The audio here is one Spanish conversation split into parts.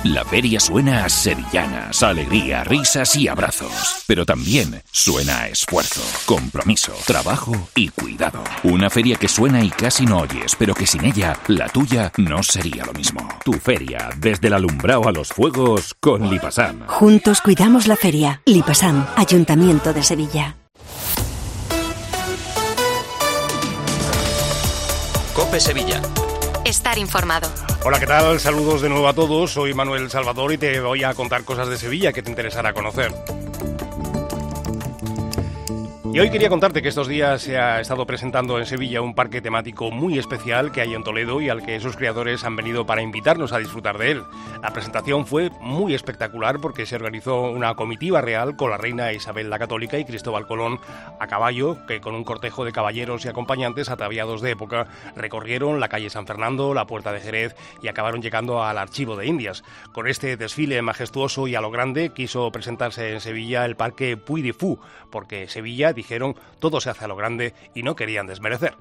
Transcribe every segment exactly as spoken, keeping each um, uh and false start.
La feria suena a sevillanas, alegría, risas y abrazos. Pero también suena a esfuerzo, compromiso, trabajo y cuidado. Una feria que suena y casi no oyes, pero que sin ella, la tuya no sería lo mismo. Tu feria, desde el alumbrado a los fuegos, con Lipasam. Juntos cuidamos la feria. Lipasam, Ayuntamiento de Sevilla. COPE Sevilla. Estar informado. Hola, ¿qué tal? Saludos de nuevo a todos. Soy Manuel Salvador y te voy a contar cosas de Sevilla que te interesará conocer. Y hoy quería contarte que estos días se ha estado presentando en Sevilla un parque temático muy especial que hay en Toledo y al que sus creadores han venido para invitarnos a disfrutar de él. La presentación fue muy espectacular porque se organizó una comitiva real con la reina Isabel la Católica y Cristóbal Colón a caballo, que con un cortejo de caballeros y acompañantes ataviados de época recorrieron la calle San Fernando, la Puerta de Jerez y acabaron llegando al Archivo de Indias. Con este desfile majestuoso y a lo grande quiso presentarse en Sevilla el parque Puy de Fou, porque Sevilla, dijeron, todo se hace a lo grande y no querían desmerecer.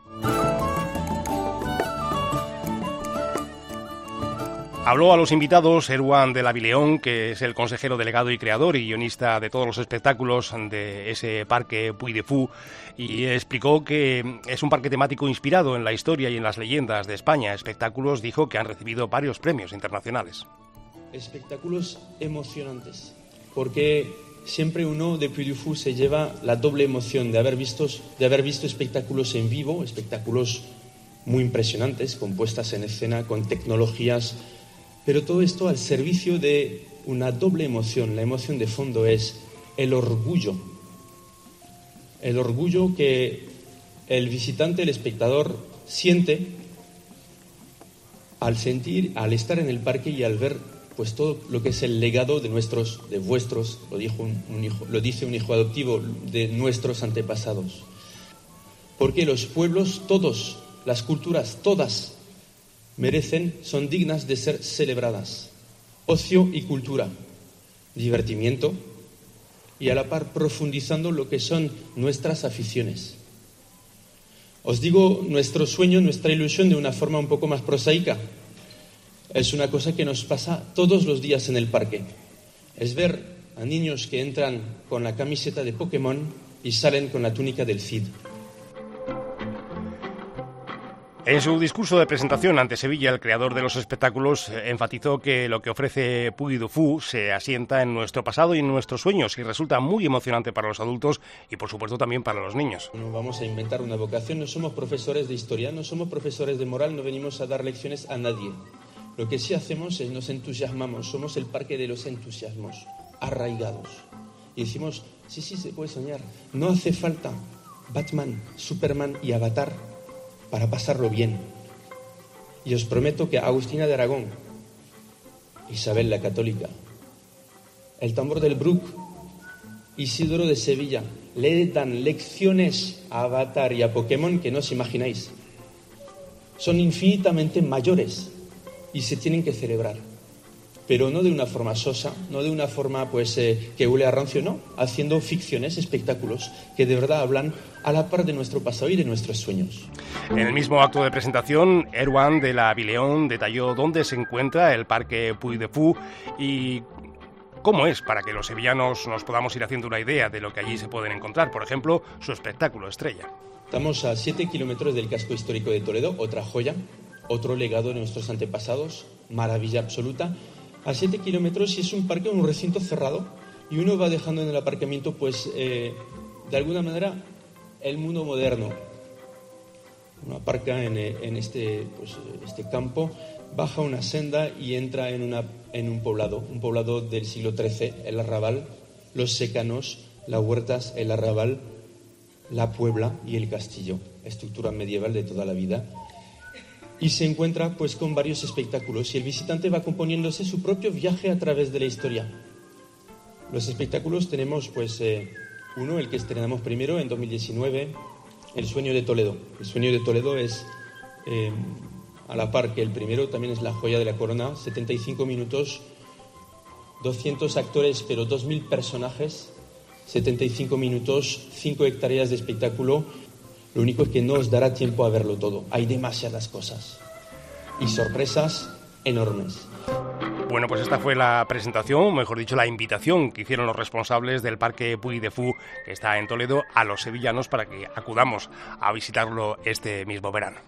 Habló a los invitados Erwan de la Vileón, que es el consejero delegado y creador y guionista de todos los espectáculos de ese parque Puy de Fou, y explicó que es un parque temático inspirado en la historia y en las leyendas de España. Espectáculos, dijo, que han recibido varios premios internacionales. Espectáculos emocionantes, porque siempre uno de Puy de Fou se lleva la doble emoción de haber visto, de haber visto espectáculos en vivo, espectáculos muy impresionantes, con puestas en escena, con tecnologías, pero todo esto al servicio de una doble emoción. La emoción de fondo es el orgullo. El orgullo que el visitante, el espectador, siente al sentir, al estar en el parque y al ver pues todo lo que es el legado de nuestros, de vuestros, lo, dijo un, un hijo, lo dice un hijo adoptivo, de nuestros antepasados. Porque los pueblos, todos, las culturas, todas, merecen, son dignas de ser celebradas. Ocio y cultura, divertimiento, y a la par profundizando lo que son nuestras aficiones. Os digo nuestro sueño, nuestra ilusión de una forma un poco más prosaica. Es una cosa que nos pasa todos los días en el parque. Es ver a niños que entran con la camiseta de Pokémon y salen con la túnica del Cid. En su discurso de presentación ante Sevilla, el creador de los espectáculos enfatizó que lo que ofrece Puy de Fou se asienta en nuestro pasado y en nuestros sueños y resulta muy emocionante para los adultos y, por supuesto, también para los niños. No vamos a inventar una vocación, no somos profesores de historia, no somos profesores de moral, no venimos a dar lecciones a nadie. Lo que sí hacemos es nos entusiasmamos, somos el parque de los entusiasmos, arraigados. Y decimos, sí, sí, se puede soñar. No hace falta Batman, Superman y Avatar para pasarlo bien. Y os prometo que Agustina de Aragón, Isabel la Católica, el tambor del Bruc, Isidoro de Sevilla, le dan lecciones a Avatar y a Pokémon que no os imagináis. Son infinitamente mayores y se tienen que celebrar, pero no de una forma sosa, no de una forma pues eh, que huele a rancio, no, haciendo ficciones, espectáculos que de verdad hablan a la par de nuestro pasado y de nuestros sueños. En el mismo acto de presentación, Erwan de la Vileón detalló dónde se encuentra el parque Puy de Fou y cómo es, para que los sevillanos nos podamos ir haciendo una idea de lo que allí se pueden encontrar. Por ejemplo, su espectáculo estrella. Estamos a siete kilómetros del casco histórico de Toledo, otra joya, otro legado de nuestros antepasados, maravilla absoluta. A siete kilómetros y es un parque, un recinto cerrado, y uno va dejando en el aparcamiento, pues, eh, de alguna manera, el mundo moderno. Uno aparca en, en este, pues, este campo, baja una senda y entra en, una, en un poblado, un poblado del siglo trece, el Arrabal, los secanos, las huertas, el Arrabal, la Puebla y el castillo, estructura medieval de toda la vida. Y se encuentra pues con varios espectáculos y el visitante va componiéndose su propio viaje a través de la historia. Los espectáculos tenemos pues eh, uno, el que estrenamos primero en dos mil diecinueve, El sueño de Toledo. El sueño de Toledo es eh, a la par que el primero, también es la joya de la corona, setenta y cinco minutos, doscientos actores pero dos mil personajes, setenta y cinco minutos, cinco hectáreas de espectáculo. Lo único es que no os dará tiempo a verlo todo. Hay demasiadas cosas y sorpresas enormes. Bueno, pues esta fue la presentación, o mejor dicho, la invitación que hicieron los responsables del Parque Puy de Fou, que está en Toledo, a los sevillanos para que acudamos a visitarlo este mismo verano.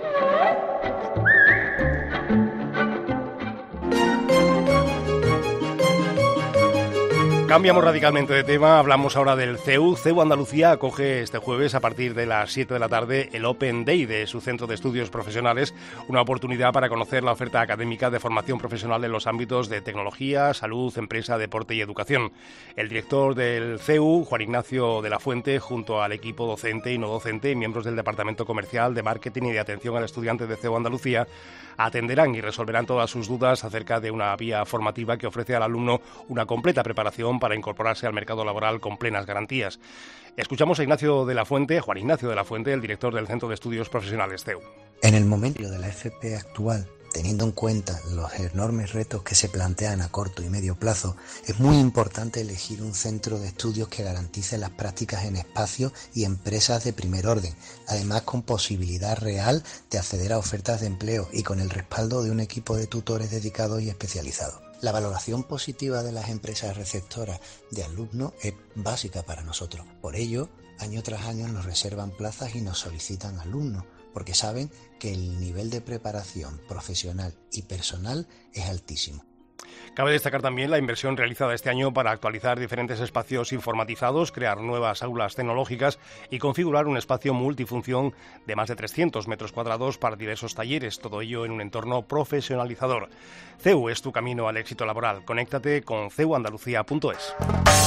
Cambiamos radicalmente de tema, hablamos ahora del C E U. C E U Andalucía acoge este jueves a partir de las siete de la tarde el Open Day de su Centro de Estudios Profesionales, una oportunidad para conocer la oferta académica de formación profesional en los ámbitos de tecnología, salud, empresa, deporte y educación. El director del C E U, Juan Ignacio de la Fuente, junto al equipo docente y no docente y miembros del Departamento Comercial, de Marketing y de Atención al Estudiante de C E U Andalucía, atenderán y resolverán todas sus dudas acerca de una vía formativa que ofrece al alumno una completa preparación para incorporarse al mercado laboral con plenas garantías. Escuchamos a Ignacio de la Fuente, Juan Ignacio de la Fuente, el director del Centro de Estudios Profesionales C E U. En el momento de la F P actual, teniendo en cuenta los enormes retos que se plantean a corto y medio plazo, es muy importante elegir un centro de estudios que garantice las prácticas en espacios y empresas de primer orden, además con posibilidad real de acceder a ofertas de empleo y con el respaldo de un equipo de tutores dedicados y especializados. La valoración positiva de las empresas receptoras de alumnos es básica para nosotros. Por ello, año tras año nos reservan plazas y nos solicitan alumnos, porque saben que el nivel de preparación profesional y personal es altísimo. Cabe destacar también la inversión realizada este año para actualizar diferentes espacios informatizados, crear nuevas aulas tecnológicas y configurar un espacio multifunción de más de trescientos metros cuadrados para diversos talleres, todo ello en un entorno profesionalizador. C E U es tu camino al éxito laboral. Conéctate con c e u andalucía punto es.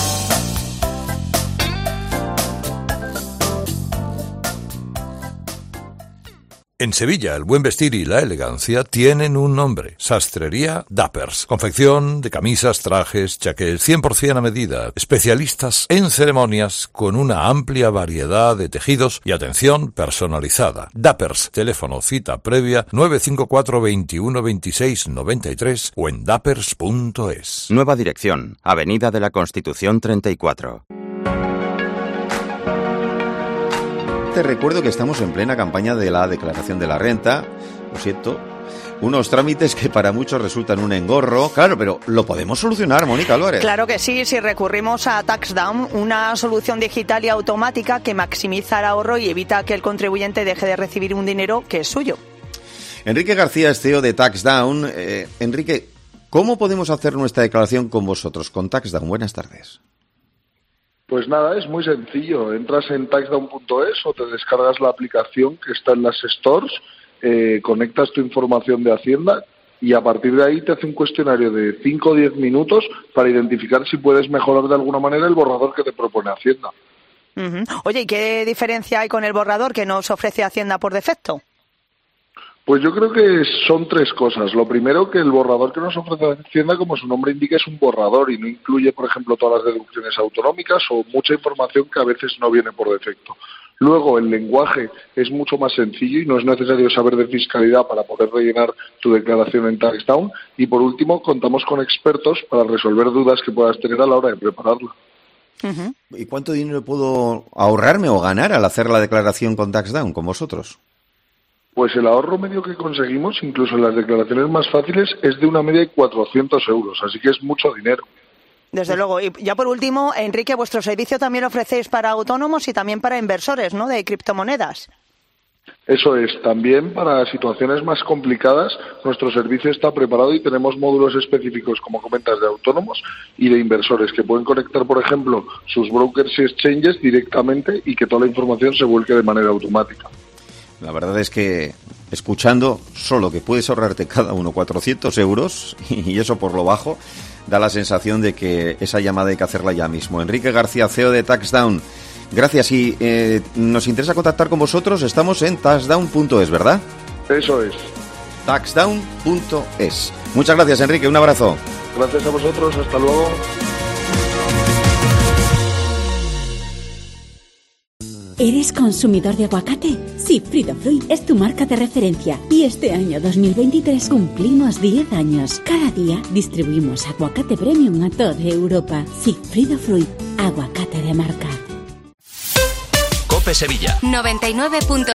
En Sevilla, el buen vestir y la elegancia tienen un nombre: Sastrería Dappers. Confección de camisas, trajes, chaqués, cien por ciento a medida. Especialistas en ceremonias con una amplia variedad de tejidos y atención personalizada. Dappers. Teléfono cita previa nueve cinco cuatro, veintiuno, veintiséis, noventa y tres o en dappers punto es. Nueva dirección, Avenida de la Constitución treinta y cuatro. Te recuerdo que estamos en plena campaña de la declaración de la renta, lo siento, unos trámites que para muchos resultan un engorro, claro, pero lo podemos solucionar, Mónica Álvarez. Claro que sí, si recurrimos a TaxDown, una solución digital y automática que maximiza el ahorro y evita que el contribuyente deje de recibir un dinero que es suyo. Enrique García es C E O de TaxDown. Eh, Enrique, ¿cómo podemos hacer nuestra declaración con vosotros, con TaxDown? Buenas tardes. Pues nada, es muy sencillo. Entras en taxdown punto es o te descargas la aplicación que está en las stores, eh, conectas tu información de Hacienda y a partir de ahí te hace un cuestionario de cinco o diez minutos para identificar si puedes mejorar de alguna manera el borrador que te propone Hacienda. Uh-huh. Oye, ¿y qué diferencia hay con el borrador que nos ofrece Hacienda por defecto? Pues yo creo que son tres cosas. Lo primero, que el borrador que nos ofrece Hacienda, como su nombre indica, es un borrador y no incluye, por ejemplo, todas las deducciones autonómicas o mucha información que a veces no viene por defecto. Luego, el lenguaje es mucho más sencillo y no es necesario saber de fiscalidad para poder rellenar tu declaración en TaxDown. Y por último, contamos con expertos para resolver dudas que puedas tener a la hora de prepararla. Uh-huh. ¿Y cuánto dinero puedo ahorrarme o ganar al hacer la declaración con TaxDown, con vosotros? Pues el ahorro medio que conseguimos, incluso en las declaraciones más fáciles, es de una media de cuatrocientos euros, así que es mucho dinero. Desde luego. Y ya por último, Enrique, vuestro servicio también lo ofrecéis para autónomos y también para inversores, ¿no?, de criptomonedas. Eso es. También para situaciones más complicadas, nuestro servicio está preparado y tenemos módulos específicos, como comentas, de autónomos y de inversores, que pueden conectar, por ejemplo, sus brokers y exchanges directamente y que toda la información se vuelque de manera automática. La verdad es que, escuchando solo que puedes ahorrarte cada uno cuatrocientos euros, y eso por lo bajo, da la sensación de que esa llamada hay que hacerla ya mismo. Enrique García, C E O de TaxDown, gracias. Y eh, nos interesa contactar con vosotros, estamos en taxdown punto es, ¿verdad? Eso es. taxdown punto es. Muchas gracias, Enrique, un abrazo. Gracias a vosotros, hasta luego. ¿Eres consumidor de aguacate? Sí, Frida Fruit es tu marca de referencia y este año dos mil veintitrés cumplimos diez años. Cada día distribuimos aguacate premium a toda Europa. Sí, Frida Fruit, aguacate de marca. COPE Sevilla noventa y nueve punto